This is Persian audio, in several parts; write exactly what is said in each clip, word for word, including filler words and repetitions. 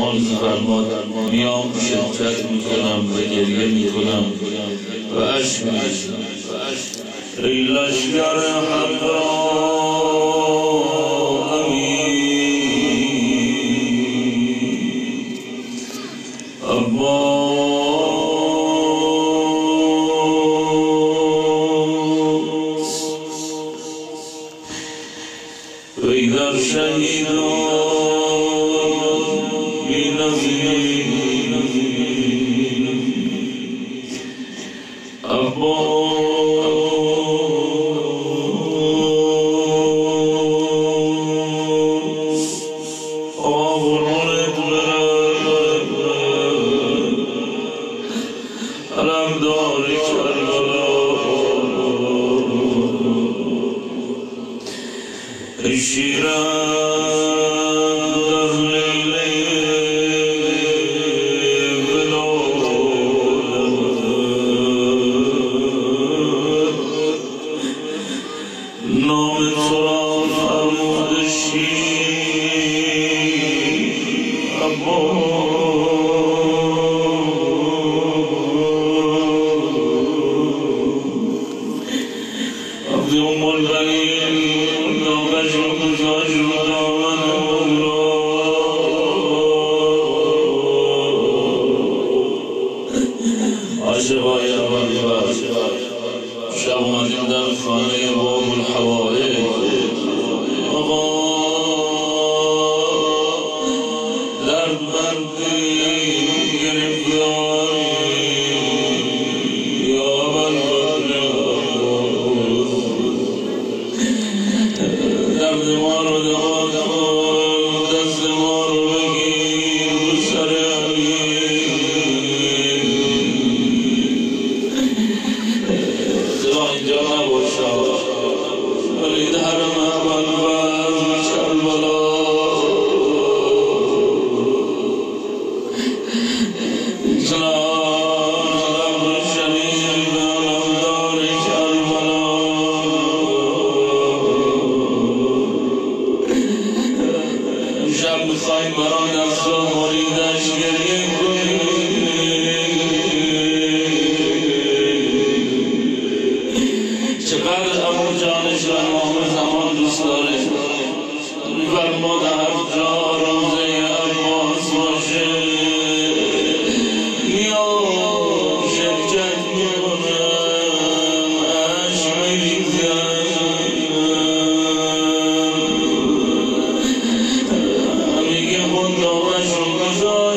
زمان فرماد میام شرکت میکنم و گریه میکنم و عشق میریزم. ای لشکر حق را امین وی در شهیدان بی نظیر عباس آقرانت برد علم داری کربلا شیران در لیلی نام تو را فرمود شیر عبد ام البنین نامش رو گذاشت رو دامن مولا عاشقای اول شب اومدیم در خانه باب الحوائج. آقا درد بردی گرفتاری یا بلبل درد ما رو دوا کن، دست ما رو بگیر رو سر اینجا نباشد ولی درم اول کربلا جناب شریف علمدار کربلا امشب میخوایم برای نفس و مریدش گریه کنیم. چقدر امو جانش و امام زمان دوست داره. فرماد هر جا روزه عباس باشه میام شرکت میکنم عشق میریزم. میگه خود نامش رو گذار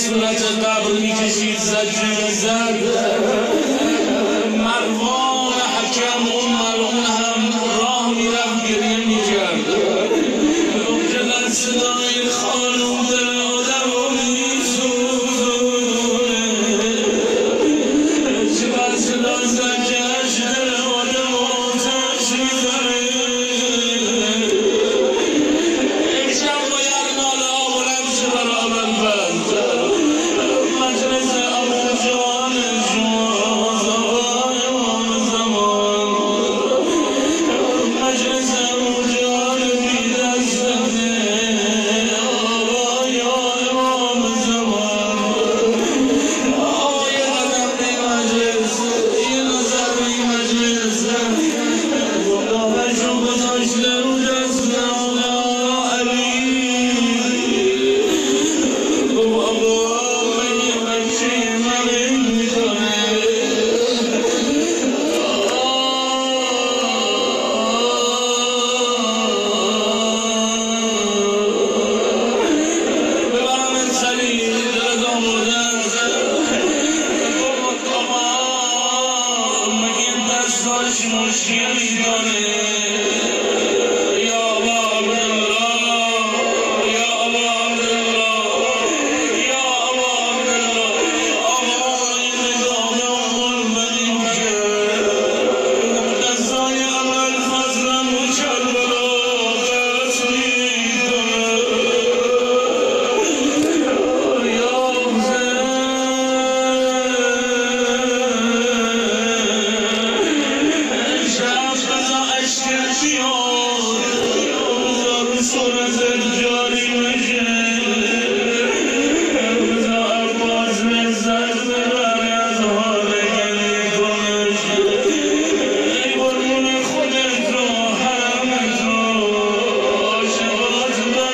صورت قبر میکشید زجه میزد. مروان حکم اون ملعون هم راه میرفت گریه میکرد. چقدر صدای خانم دل آدم رو میسوزونه، چقدر صدای زجهش دل آدم رو آتش میزنه. امشب باید ناله ها بلند شه برای ابوالفضل. مجلس ابو جان شما زمان امام زمان، مجلس ابو جان بی دسته آقا یا امام زمان. آقا یه قدم بی مجلس، یه نظر بی مجلس، دامشو گذاشته رو دست آقا علی. بابا من یه بچه مرگ میکنه. ببرم سریع دلت آمردن. آقا مگه دستاش مشکلی داره؟ یا ابا عبدالله، یا ابا عبدالله، یا ابا عبدالله. آقا این نگاه به اون بدیم که دستای ابوالفضلم رو کربلا قصد میکنه. یا حسین شب بزا اشکر بیاد، بزا رو صورتت جاری بشه، بزا عباس لذت ببره از حال گلی کنش. ای قربون خودت رو حرمت رو عاشقات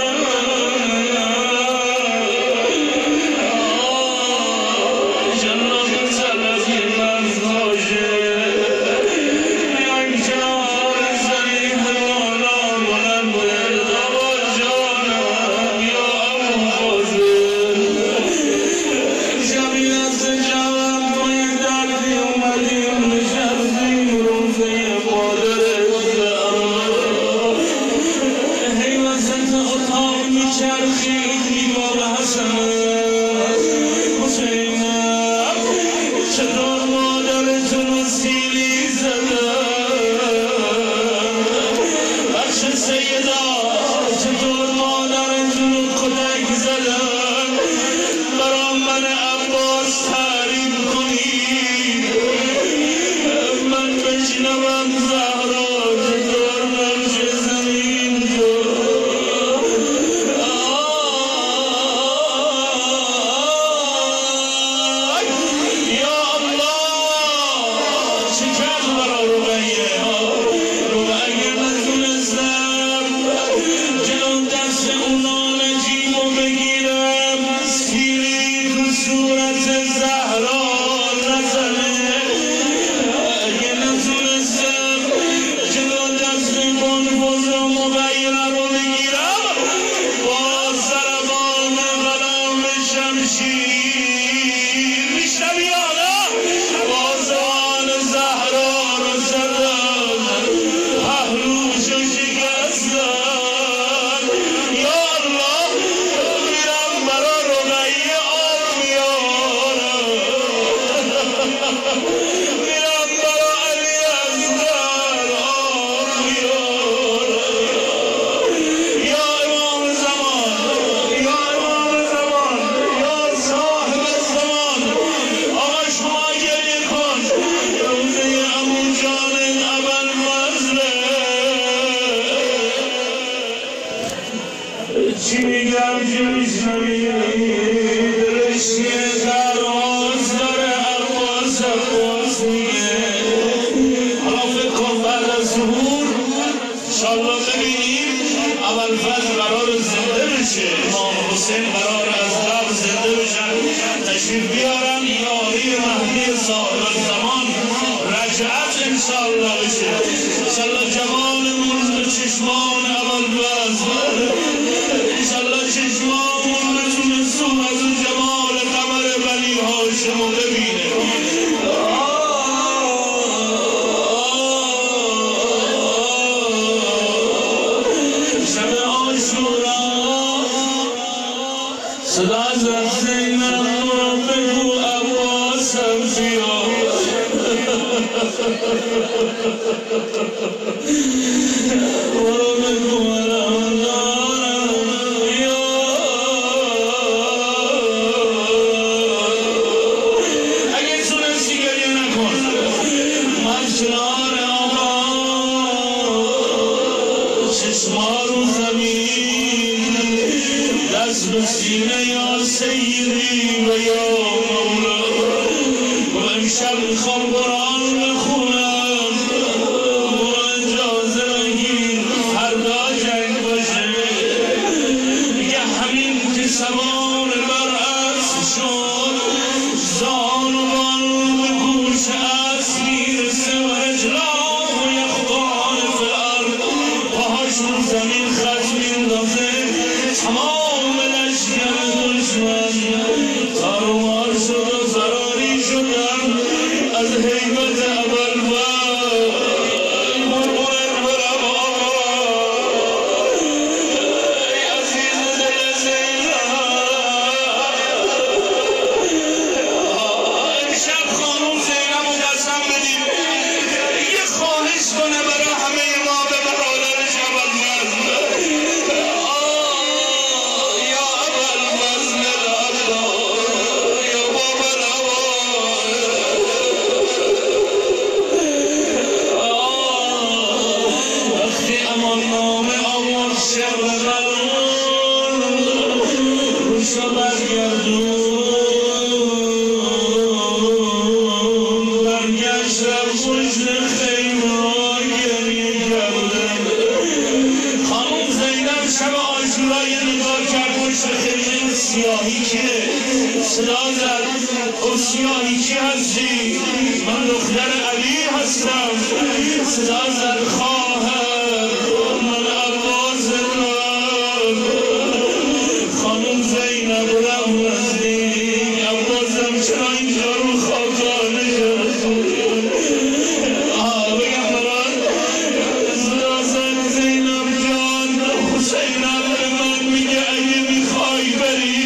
برن. جنات سلفی مرز باشه، بیایم کنار زریح مولا بلند باید. آقا جانم یا ابوالفضل، شبی از جوان توی دردی اومدیم نشستیم روزه مادرت. هی وسط اتاق میچرخید میگاه حسن حسینم چطور مادرتون رو سیلی زدن؟ بخش سیدا چطور مادرتون رو کتک زدن؟ برا من عباس تعریف کنید، من بشنوم زهرا چطور نقش زمین شد. یا الله چه کرد برا رقیه؟ رقیه نتونستم جلو دست اونا نجیب رو بگیرم، سیری تو صورت زهرا نزنه. اگه نتونستم جلو دست بنفذ و مغیره رو بگیرم، با ضربان قلم شمشیر میشنوی آقا؟ با زبان زهرا رو زدن، پهلوشو شکستن. یا الله میرم برا رقیه آب میارم، میرم برا علی اصغر آب میارم. یا امام زمان، یا امام زمان، یا صاحب زمان. آقا شما گریه کن، روزه ابو جان ابوالفضل. چی میگم که میشنوی؟ رشته درواز داره عباس عباس میگه. حالا فکر کن بعد از ظهور انشالله ببینیم ابوالفضل قرار زنده بشه، امام حسین قرار از قبر زنده بشن، تشریف بیارن یاری مهدی صاحب الزمان رجعت انشالله بشه. انشالله جمالمون به چشمان ابوالفضل، انشالله چشمامون بتونه صورت و جمال سینه یا سیدی و یا مولا و امشب میخوام قرآن بخونم و اجازه نگیر فردا جنگ باشه میگه همین که سوار بر اسب شد زان و بان به گوش اسب میرسه و رجلاه و یخبان فی الارض پاهاش رو زمین خط میندازه تمام تارومار شد و فراری شدم از حیبت ابوالفضل مرمون برم ای عزیز دل زینب امشب خانم زینب و قسم بدیم یه خواهش کنه برای همه ما به برادرش ابوالفضل سیاهی که صدا زد او سیاهی که هستی من دختر علی هستم صدا زد خواهر من عباسم خانم زینب رحمتی عباسم چرا اینجا رو خاکانه شد بگم بران صدا زد زینب جان حسینم به من میگه اگه میخوای بری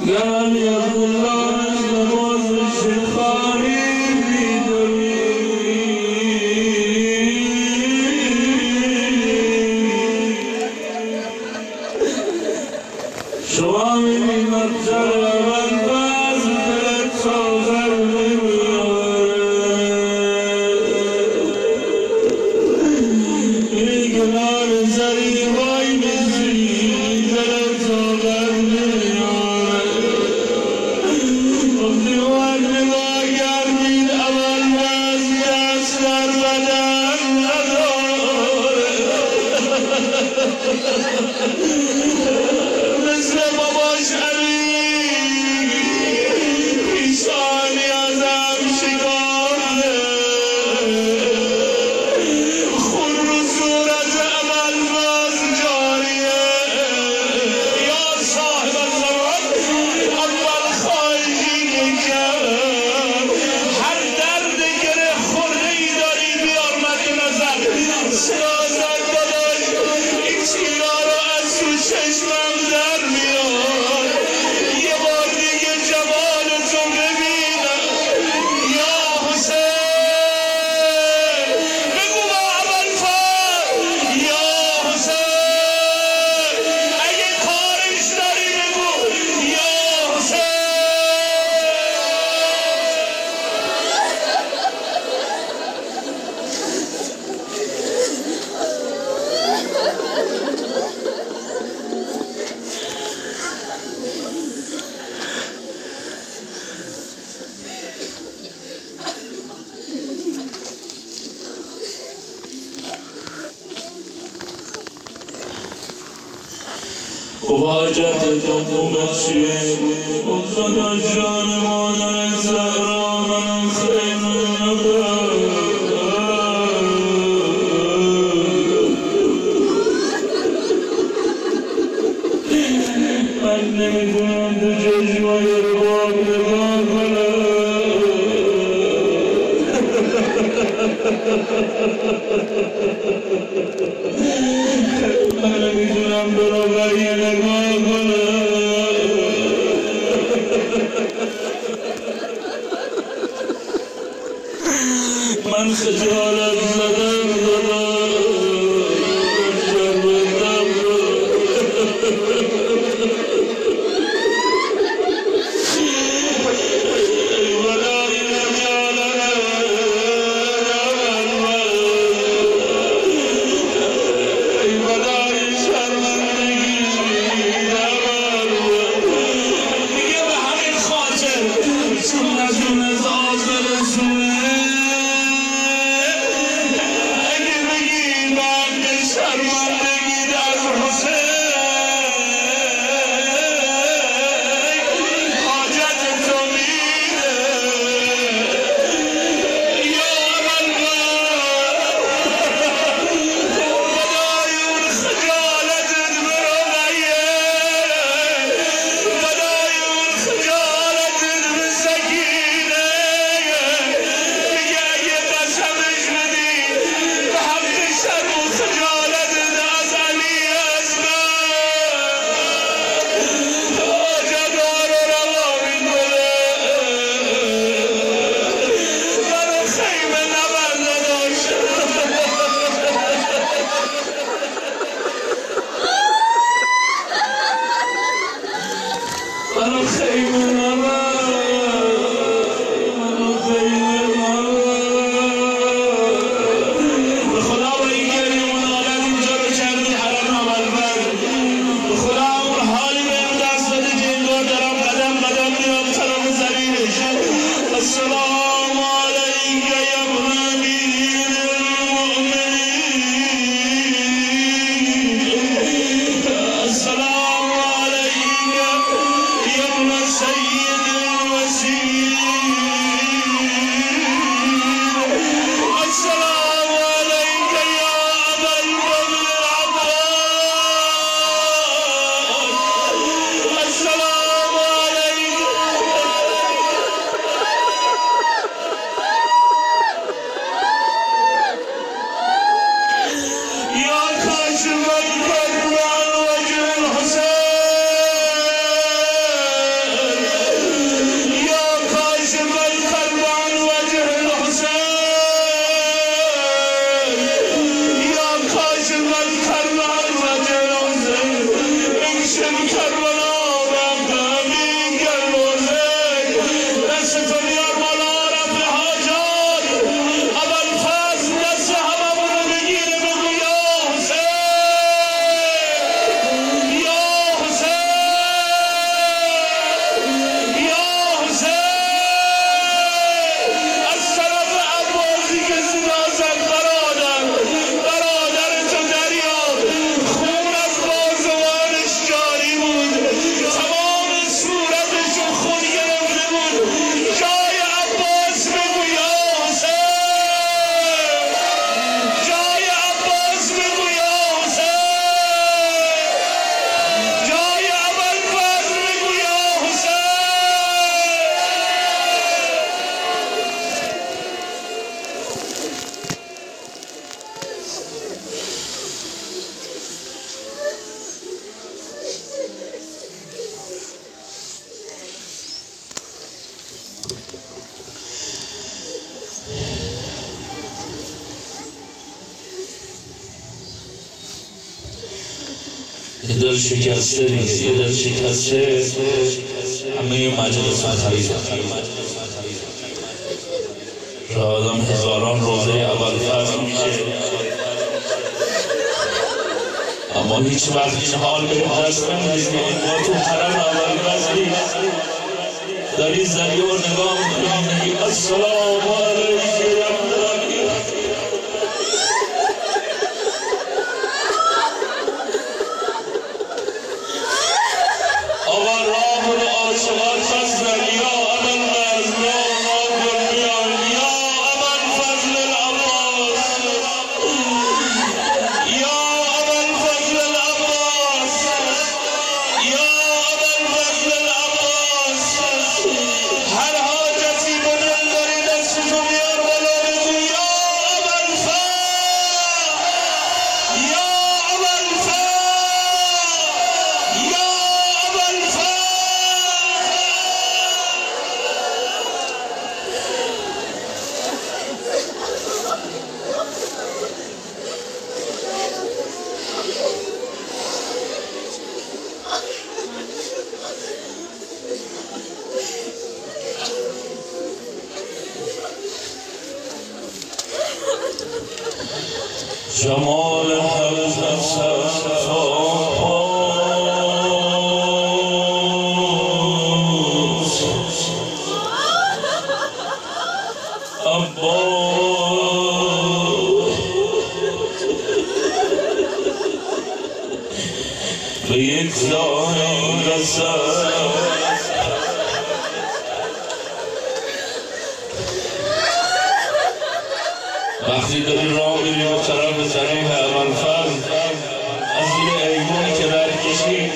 گرمی عبدالله از نماز شیخانی بیداری شما میبین مقصر اول باز دلت سازر نمیاره این گنار زری وای میزی دلت سازر نمیاره وقتی وقت نگاه کردین اول باز دست در بدن نداره مثل باباش علی پیشانی ازم شکافته خون رو صورت عمل باز جاریه یا صاحب الزمان اول خواهشی نکرد هر درد گره خورده ای داری بیار مد نظر سیاست داداش این چیرا رو از تو چشمم در میاد یه بار دیگه جمالتو ببینم یا حسین بگو با ابوالفضل یا حسین اگه کارش داری بگو یا حسین واجت دومت چیه؟ خدا جان مادر زهرا من خیلی نبرد من نمیدونم تو چشمای رباب نگاه کنم من نمیدونم برابری نگاه کنم من خجالت زدم دادم شرمندم سيد یه دل شکسته دیگه، یه دل شکسته همه مجلس خریدن. شایدم هزاران روزه اول فرض میشه، اما هیچ وقت این حال به دست نمیده که ما تو حرم اول فرضی داری زنی و نگاه میکنی میگی السلام علیکم یا ربی. آقا راه رو عاشقان فضل یا ابل مزران آقل بیان یا ابل فضل العباس یا ابل فضل العباس یا ابل فضل العباس. هر حاجتی به دل داری دستتو بیار بالا بگو یا ابل فضل یا ابل فضل یا ابل فضل. جمال حضرت صفا به یک زاهی رسد. وقتی داری راه میری به طرف ضریح ابوالفضل از زیر ایوانی که رد کشی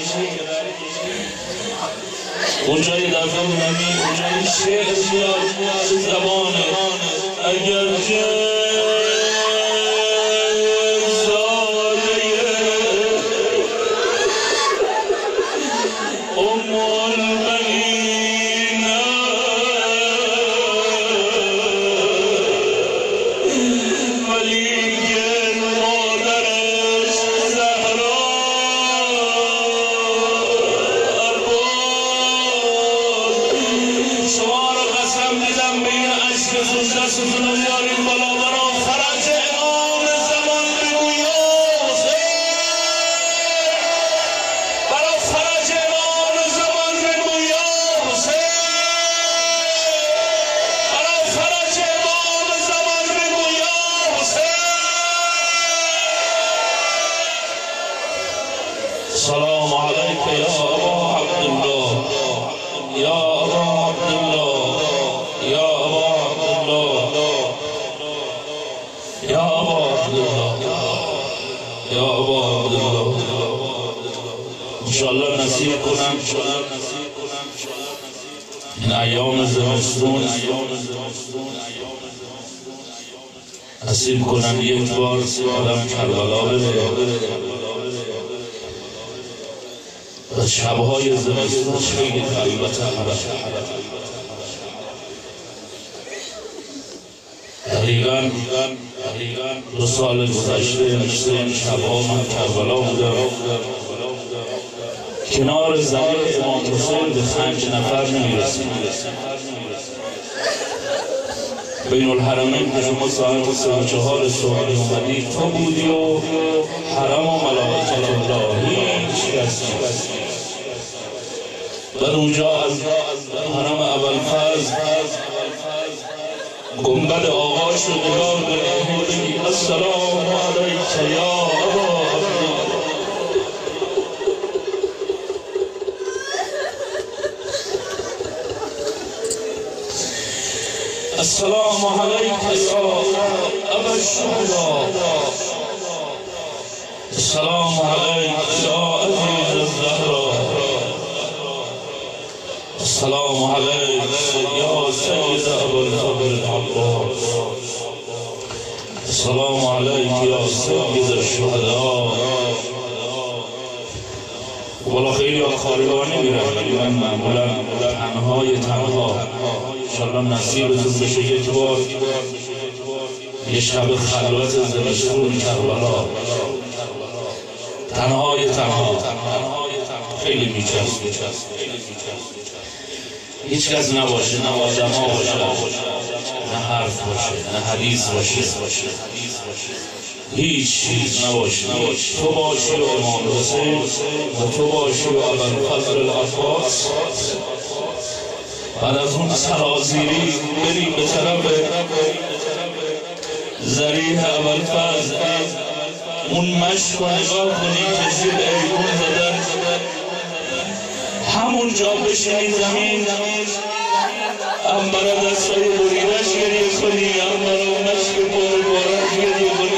اونجا یه دفعه میبینی اونجا این شعر میاد زبانه اگر سلام علیک یا ابا عبدالله یا ابا عبدالله یا ابا عبدالله یا ابا عبدالله یا ابا عبدالله. انشاءالله نصیب کنم این ایام زمستون نصیب کنم یک بار آدم کربلا بره و شبهای زمستون خیلی خلوت دقیقاً دو سال گذشته مثل این شبها من کربلا بودم کنار زمین امام حسین به پنج نفر نمیرسیم. بین الحرمین که شما ساعت سه و چهار صبح اومدی تو بودی و حرم و ملائکت الله هیچ کس نیست. در اونجا از حرم ابوالفضل گنبد آقا شو نگاه کنی السلام علیک یا ابا عبدالله. السلام علیک یا ابا الشهداء. السلام علیک یا عزیز الزهرا. السلام علیک یا سید ابوالفضل العباس. السلام علیک یا سید الشهداء. والا خیلی ها خارگانه میرن ولی من معمولا تنهای تنها انشاءالله نصیبتون بشه یک بار یه شب خلوت زمستون کربلا تنهای تنها خیلی میچسبه. هیچ کس نباشه، نه آدما باشه، نه حرف باشه، نه حدیث باشه، هیچ چیز نباشه. تو باشی و امام حسین و تو باشی و ابوالفضل العباس. بعد از اون سرازیری بریم به طرف ذریح ابوالفضل، اون مشک و نگاه کنی که زیر ایوون زدن، همون جا بشینی زمین، انبر دستای بریدش گریه کنی، انبر و مشک بار بارش گریه کنی.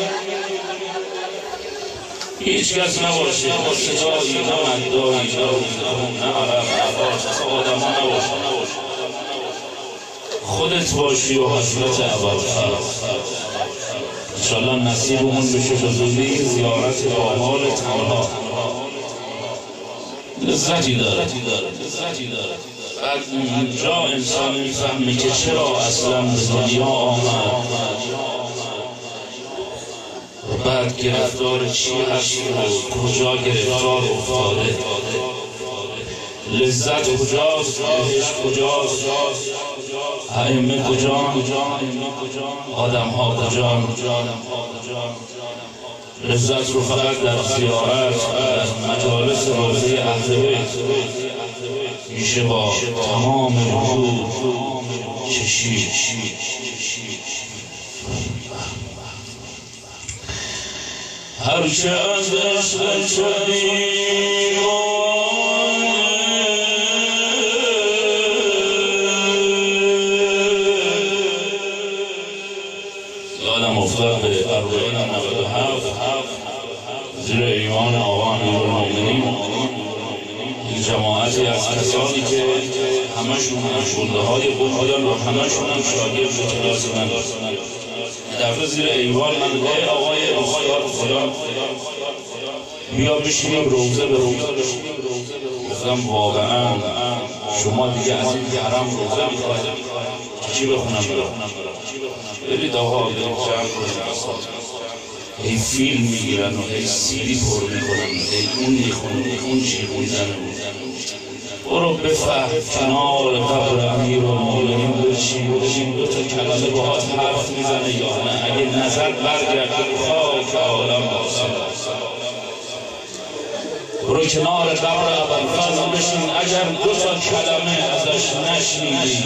هیچ کس نباشه، نه صدایی، نه مدایی، نه عرب، نه باش، آدم ها نباشه. خودت باشی و حضرت ابوالفضل. انشاءالله نصیبمون بشه به زودی زیارت آمال تنها. لذتی داره. بعد اونجا انسان میفهمه که چرا اصلا به دنیا آمد و بعد گرفتار چی هست و کجا گرفتار افتاده، لذت کجاست، عشق کجاست، ائمه کجان، آدم ها کجان. لذت رو فقط در زیارت، در مجالس روضه اهل بیت میشه با تمام وجود چشید. هرچه از عشق شدیم یادم افتاد به اربعین نود و هفت زیر ایوان آقا امیرالمومنین این جماعتی از کسانی که همشون شغله های بود بودن و همشون هم شاگرد کلاس من دفعه زیر ایوان من ای آقای بسیار فلان بیا بشینیم روزه به روزه. گفتم واقعا شما دیگه از این حرم روزه میخواهید چی بخونم برم؟ برید آقا برید جمع کنیم، ای فیلم میگیرن و ای سیدی پر میکنن، ای اون میخونن، ای اون چی خوندن. برو بفهم کنار قبر امیرالمومنین بشی بشین دو تا کلمه باهات حرف میزنه یا نه. اگه نظر برگرده خاک عالم باسه. برو کنار قبر ابوالفضل بشین، اگر دو تا کلمه ازش نشنیدی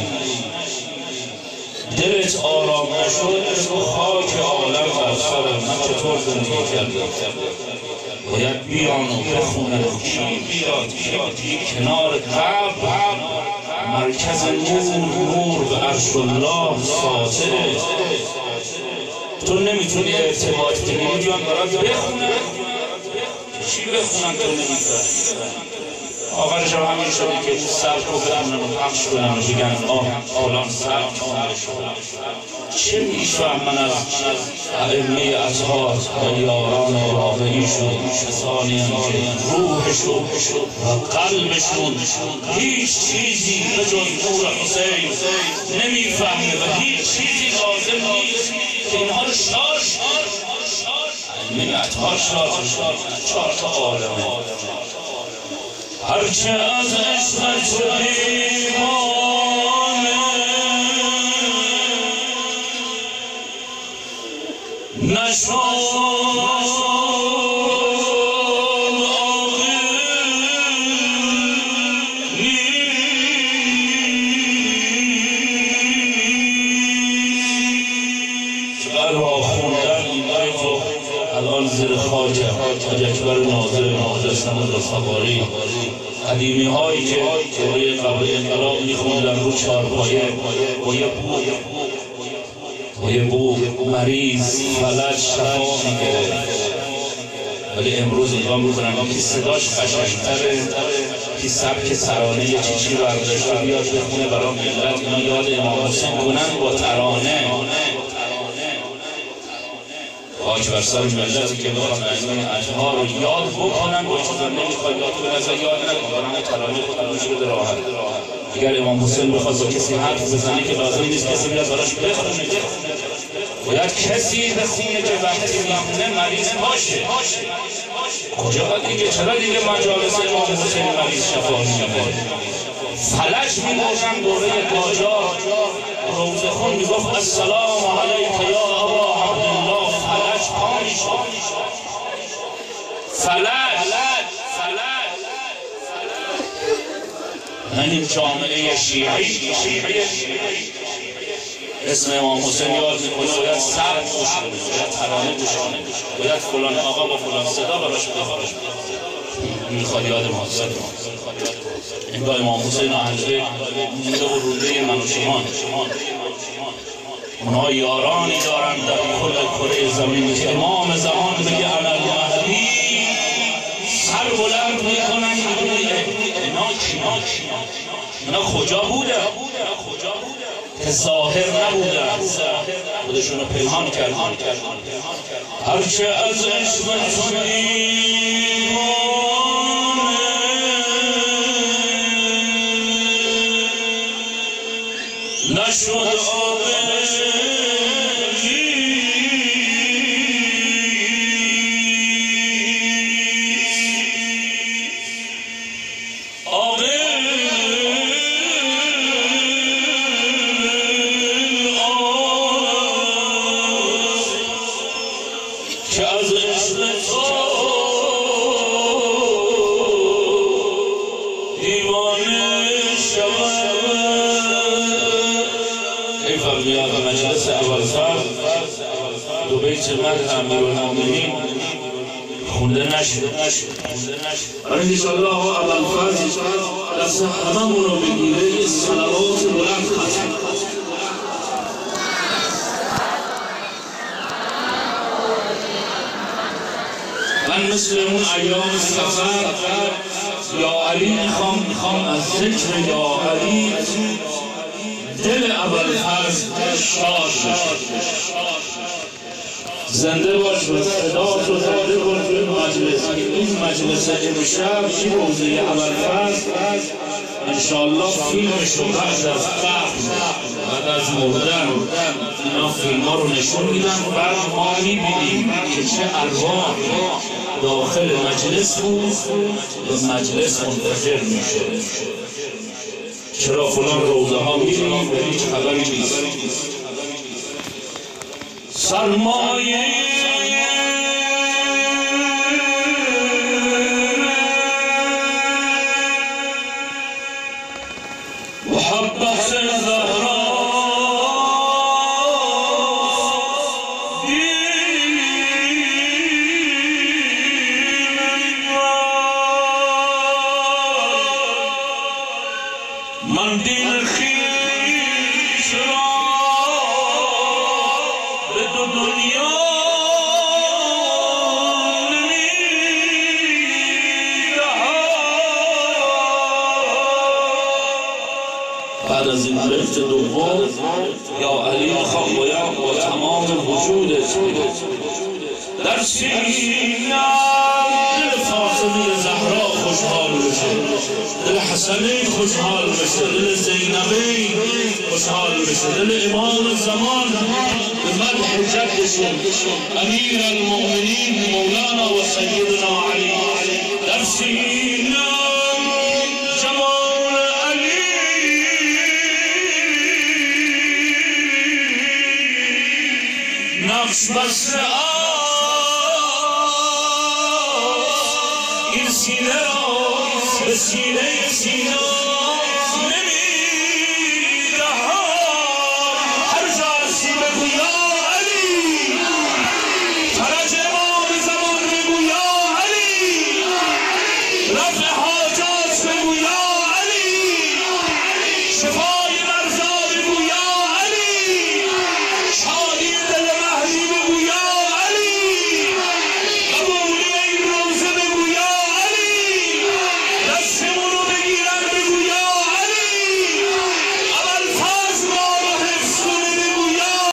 دلت آرام نشد، بگو خاک عالم بر سرم، من چطور زندگی کردم. باید بیان و بخونن کی بیاد کی کنار قبر مرکز نور، نور به عرش الله ساطعه. تو نمیتونی ارتباط بگیری، بیان برات بخونن. چی بخونن تو نمیفهمی؟ آخرش هم همین شده که سبک رو بخونن و پخش کنن و بگن آه فلان سبک خونده شد. چه میفهمن از ائمه اطهار و یاران واقعیشون، کسانی هم که روحشون و قلبشون هیچ چیزی به جز نور حسین نمیفهمه و هیچ چیزی لازم نیست که اینها رو شار ائمه اطهار شار چهار تا عالمه. هرچه از عشق شدیم نشد آقی چقدر ها خوندن این بیتو الان زیر خاک حاج اکبر ناظر مجسمه رضاخواری قدیمی هایی که روی قبل انقلاب میخوندن رو چارپایه با یه بو با یه بو مریض فلج شفا میگیره. ولی امروز نگاه میکنن که صداش قشنگتره، که سبک ترانه یه چیچی برداشته بیاد بخونه برای ملت، اینا یاد امام حسین کنن با ترانه. خاک بر سر ملتی که بخوان ائمه اطهار رو یاد بکنن، با چیزا نمیخواد یاد کنن، ازا یاد نکن، برای ترانه خودش بده راحت. اگر امام حسین بخواد با کسی حرف بزنه که لازم نیست کسی بیاد براش بخونه، باید کسی بخونه که وقتی میخونه مریض باشه. کجا دیگه چرا دیگه مجالس امام حسین مریض شفا می‌کنه؟ فلج می‌بردن دوره قاجار، روزه خون میگفت السلام علیک یا ابا عبدالله، فلج پا می‌شد. فلج این جامعه شیعی اسم امام حسین یاد میکنه باید سر گوش کنه، باید ترانه گوش کنه، باید فلان آقا با فلان صدا براش بخوره. میخواد یاد ما هست انگاه امام حسین اهل بیت مونده و رونده من و شما. اونها یارانی دارن در کل کره زمین که امام زمان بگه انا المهدی سر بلند میکنن. اینا کینا اینا کجا بوده که ظاهر نبودن، خودشونو پنهان کردن. هرچه از عشق تو نشد آبه که از عشق تو دیوانه شود. ای فرمیاد مجلس ابوالفضل دو بیت مدح امیرالمومنین خونده نشد. برای انشاءالله آقا ابوالفضل دست هممون رو بگیره یه صلوات بلند ختم. من مثل اون ایام سفر یا علی میخوام میخوام از ذکر یا علی دل ابوالفضل شاد بشه. زنده باش و صدا تو زنده باش این مجلس. این مجلس امشب این روزه ابوالفضل انشاءالله فیلمشو بعد از قبل بعد از مردن اینا فیلم ها رو نشون میدن، بعد ما میبینیم که چه ارواح داخل مجلس بود و مجلس منفجر میشه. چرا فلان روزه ها میریم به هیچ خبری نیست. سرمایه محبت زهرا من دین خویش را به دو دنیا بعد از این بیت دوم یا علی میخوام باید با تمام وجودت در سینه‌ام دل فاطمه زهرا خوشحال بشه، دل حسنین خوشحال بشه، دل زینبین خوشحال بشه، دل امام زمان به مدح جدشون امیر المؤمنین مولانا و سیدنا علی در سینه‌ام جمال علی نقش بسته این سینه را به سینه سینه